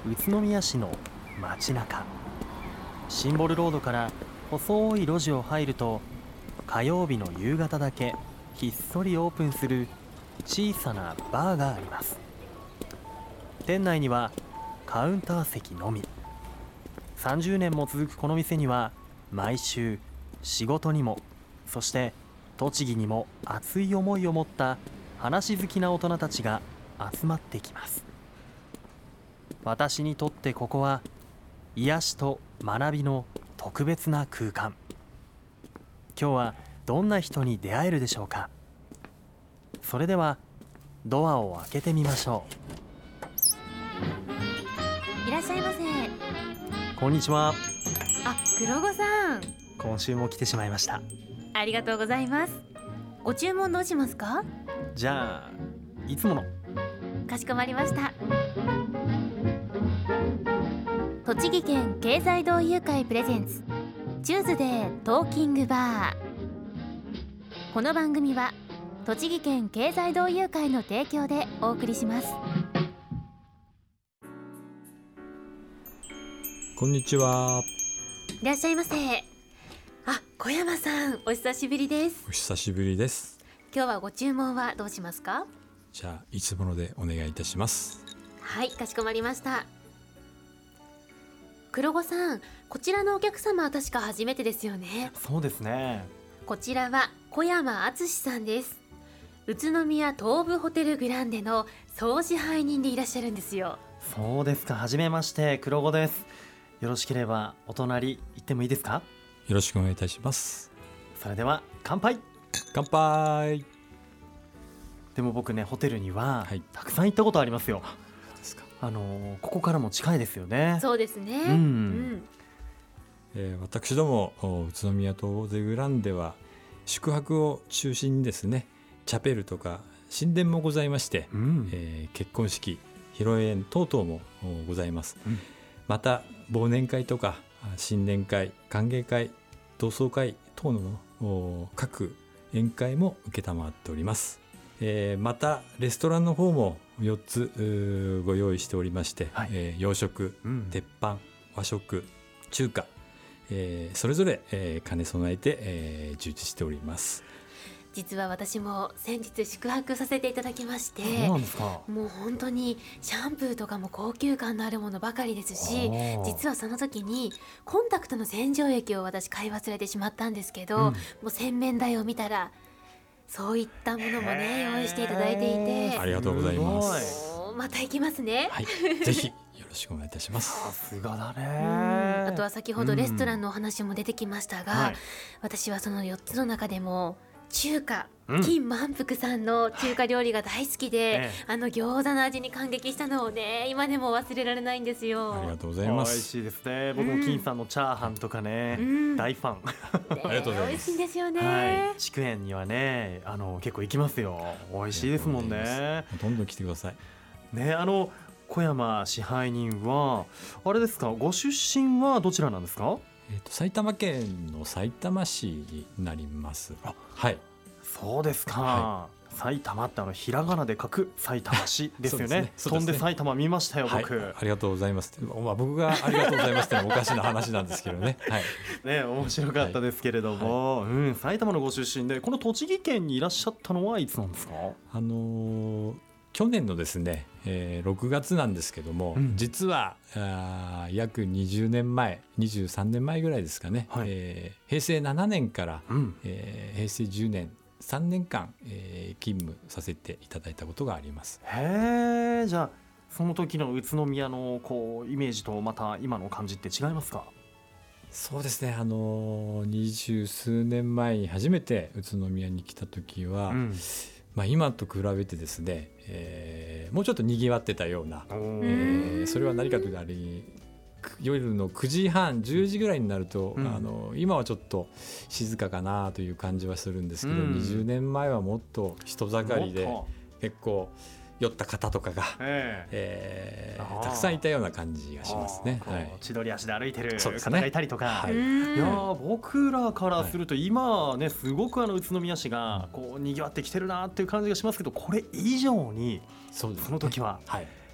宇都宮市の街中。シンボルロードから細い路地を入ると、火曜日の夕方だけひっそりオープンする小さなバーがあります。店内にはカウンター席のみ。30年も続くこの店には、毎週仕事にも、そして栃木にも熱い思いを持った話好きな大人たちが集まってきます。私にとってここは癒しと学びの特別な空間。今日はどんな人に出会えるでしょうか。それではドアを開けてみましょいらっしゃいませ。 う。こんにちは。 黒子さん、 今週も来てしまいました。 ありがとうございます。ご注文どうしますか？ じゃあいつもの。 かしこまりました。栃木県経済同友会プレゼンツチューズデートーキングバー。この番組は栃木県経済同友会の提供でお送りします。 こんにちは。 いらっしゃいませ。小山さん、お久しぶりです。 お久しぶりです。 今日はご注文はどうしますか？ じゃあいつものでお願いいたします。 はい、かしこまりました。黒子さん、こちらのお客様は確か初めてですよね。 そうですね。 こちらは小山敦さんです。宇都宮東武ホテルグランデの総支配人でいらっしゃるんですよ。 そうですか。はじめまして、黒子です。よろしければお隣行ってもいいですか？ よろしくお願いいたします。 それでは乾杯。 乾杯。 でも僕ね、ホテルにははいたくさん行ったことありますよ。 ですか。 ここからも近いですよね。 そうですね。 私ども宇都宮東武グランデは宿泊を中心にですね、チャペルとか神殿もございまして、結婚式、披露宴等々もございます。また忘年会とか新年会、歓迎会、同窓会等の各宴会も承っております。またレストランの方も4つご用意しておりまして、洋食、鉄板、和食、中華、それぞれ兼ね備えて充実しております。 実は私も先日宿泊させていただきまして、 そうなんですか。 もう本当にシャンプーとかも高級感のあるものばかりですし、実はその時にコンタクトの洗浄液を私買い忘れてしまったんですけど、もう洗面台を見たらそういったものもね用意していただいていて、 ありがとうございます。 また行きますね。 はい、ぜひよろしくお願いいたします。 さすがだね。 あとは先ほどレストランのお話も出てきましたが、私はその4つの中でも中華、金満腹さんの中華料理が大好きで、餃子の味に感激したのをね、今でも忘れられないんですよ。 ありがとうございます。 美味しいですね。僕も金さんのチャーハンとかね、大ファン。 ありがとうございます。 美味しいんですよね。 筑苑にはね、結構行きますよ。美味しいですもんね。 どんどん来てください。 ね、小山支配人はあれですか、ご出身はどちらなんですか？ 埼玉県のさいたま市になります。はい。 そうですか。埼玉ってひらがなで書く埼玉市ですよね。飛んで埼玉見ましたよ、僕。 ありがとうございます。僕がありがとうございますってのはおかしな話なんですけどね。 ね、面白かったですけれども、埼玉のご出身で、この栃木県にいらっしゃったのはいつなんですか？ 去年のですね、6月なんですけども、実は約20年前、23年前ぐらいですかね、平成7年から、平成10年3年間、勤務させていただいたことがあります。 へー、じゃあその時の宇都宮のイメージとまた今の感じって違いますか？ そうですね、20数年前に初めて宇都宮に来た時は、今と比べてですね、もうちょっとにぎわってたような、それは何かというと、夜の9時半10時ぐらいになると、今はちょっと静かかなという感じはするんですけど、20年前はもっと人盛りで結構酔った方とかが、たくさんいたような感じがしますね。 千鳥足で歩いてる方がいたりとか、 いや僕らからすると今ね、すごく宇都宮市がにぎわってきてるなっていう感じがしますけど、これ以上にその時は、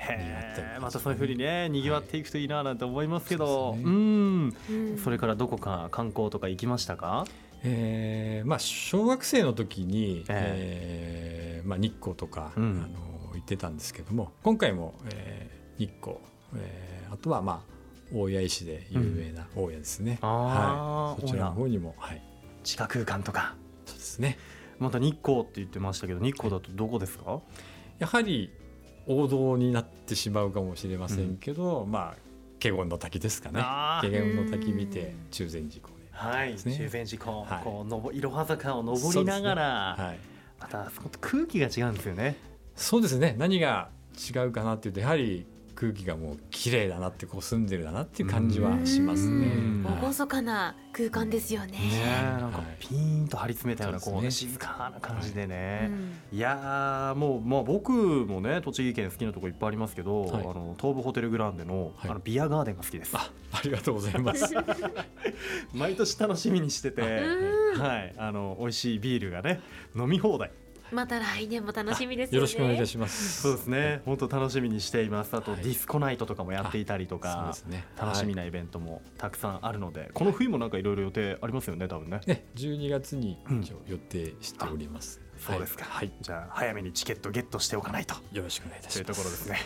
へえ、またそういう風にね賑わっていくといいななんて思いますけど、 そうですねそれからどこか観光とか行きましたか？ 小学生の時に、日光とか、行ってたんですけども、今回も、日光、あとは大谷石で有名な大谷ですね、そちらの方にも、 地下空間とか。 そうですね。 また日光って言ってましたけど、日光だとどこですか？ やはり王道になってしまうかもしれませんけど、華厳の滝ですかね。華厳の滝見て中禅寺湖で、 中禅寺湖、こういろは坂を登りながら、またそこと空気が違うんですよね。 そうですね。何が違うかなっていうと、やはり空気がもう綺麗だなって、こう澄んでるだなっていう感じはしますね。 厳かな空間ですよね。 なんかピーンと張り詰めたような、こう静かな感じでね。いやもう僕もね栃木県好きなとこいっぱいありますけど、東武ホテルグランデのビアガーデンが好きです。 ありがとうございます。 毎年楽しみにしてて、美味しいビールがね飲み放題。 また来年も楽しみですよね。 よろしくお願いいたします。 そうですね、本当楽しみにしています。あとディスコナイトとかもやっていたりとか、楽しみなイベントもたくさんあるので、この冬もなんかいろいろ予定ありますよね、多分ね。 12月に一応予定しております。 そうですか。じゃあ早めにチケットゲットしておかないと。 よろしくお願いいたします。 というところですね。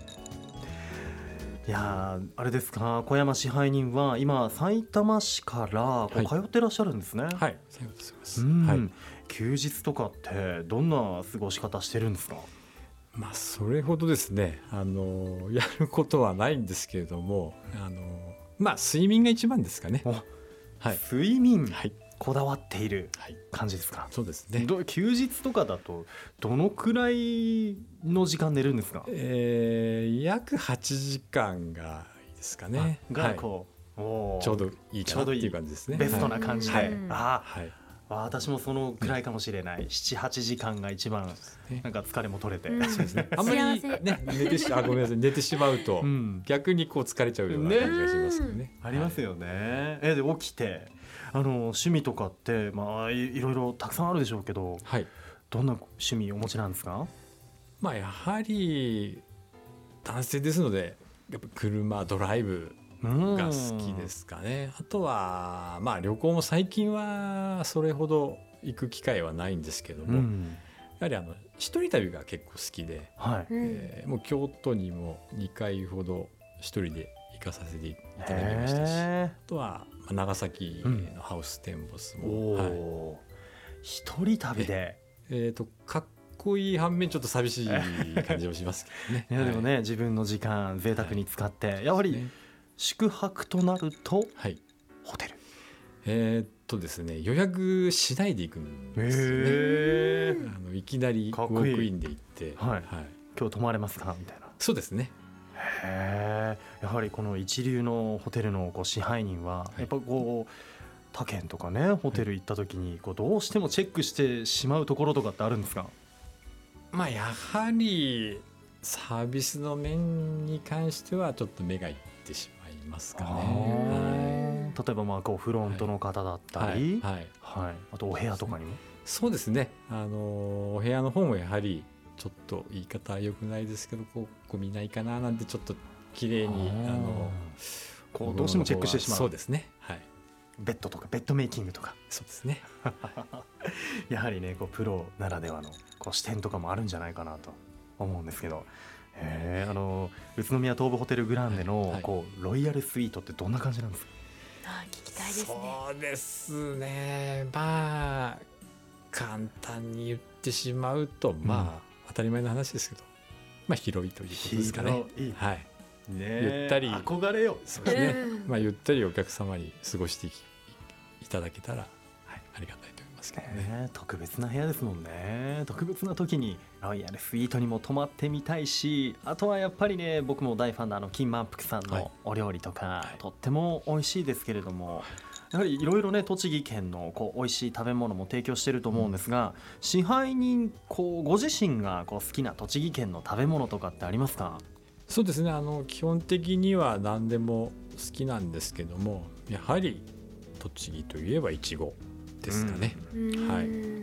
いやあれですか、小山支配人は今埼玉市から通ってらっしゃるんですね。 はい、そうです。 休日とかってどんな過ごし方してるんですか？ それほどですね、やることはないんですけれども、睡眠が一番ですかね。 睡眠、こだわっている感じですか？ そうですね。 休日とかだとどのくらいの時間寝るんですか？ 約8時間がいいですかね。 がこうちょうどいいかなっていう感じですね。 ベストな感じで。私もそのくらいかもしれない。7、8時間が一番なんか疲れも取れて、 あんまりねごめんなさい、寝てしまうと逆にこう疲れちゃうような感じがしますよね。 ありますよね。で起きて趣味とかっていろいろたくさんあるでしょうけど、どんな趣味お持ちなんですか？ やはり男性ですので、やっぱ車ドライブが好きですかね。あとは旅行も最近はそれほど行く機会はないんですけども、やはり一人旅が結構好きで、もう京都にも2回ほど一人で行かさせていただきましたし、あとは長崎のハウステンボスも、 一人旅で、 かっこいい反面ちょっと寂しい感じもしますけどね。 いやでもね、自分の時間贅沢に使って、やはり宿泊となると、ホテルですね、予約しないで行くんですね。いきなりウォークインで行って、 今日泊まれますかみたいな。 そうですね。 やはりこの一流のホテルの支配人は、やっぱ他県とかねホテル行った時にどうしてもチェックしてしまうところとかってあるんですか？ やはりサービスの面に関してはちょっと目がいってしまいますかね。 例えばフロントの方だったり、あとお部屋とかにも。 そうですね。お部屋の方もやはりちょっと言い方は良くないですけど、ゴミないかななんてちょっと綺麗にどうしてもチェックしてしまう。 そうですね。 ベッドとかベッドメイキングとか。 そうですね。 やはりねプロならではの視点とかもあるんじゃないかなと思うんですけど、宇都宮東武ホテルグランデのロイヤルスイートってどんな感じなんですか？ 聞きたいですね。 そうですね。簡単に言ってしまうと当たり前の話ですけど、広いということですかね。ゆったり憧れよ。 そうですね。ゆったりお客様に過ごしていただけたらありがたいと思いますけどね。 特別な部屋ですもんね。特別な時にロイヤルスイートにも泊まってみたいし、あとはやっぱりね、僕も大ファンの金満腹さんのお料理とか、とっても美味しいですけれども、やはりいろいろね栃木県の美味しい食べ物も提供してると思うんですが、支配人ご自身が好きな栃木県の食べ物とかってありますか？ そうですね。基本的には何でも好きなんですけども、やはり栃木といえばいちごですかね。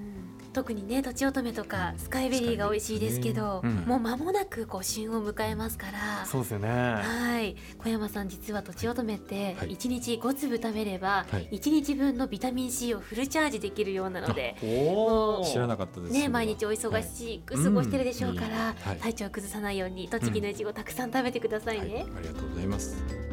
特にねとちおとめとかスカイベリーが美味しいですけど、もう間もなく旬を迎えますから。 そうですよね。 はい、小山さん実はとちおとめって1日5粒食べればはい 1日分のビタミン C をフルチャージできるようなので、 お知らなかったですね、毎日お忙しく過ごしてるでしょうから、 はい体調を崩さないように栃木のいちごたくさん食べてくださいね。 はい、ありがとうございます。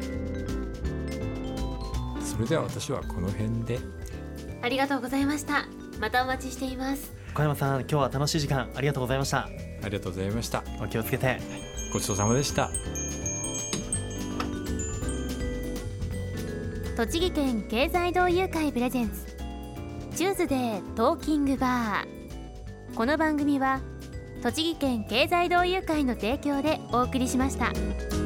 それでは私はこの辺で。 ありがとうございました。またお待ちしています。 小山さん、今日は楽しい時間ありがとうございました。 ありがとうございました。 お気をつけて。 ごちそうさまでした。 栃木県経済同友会プレゼンツチューズデートーキングバー。この番組は栃木県経済同友会の提供でお送りしました。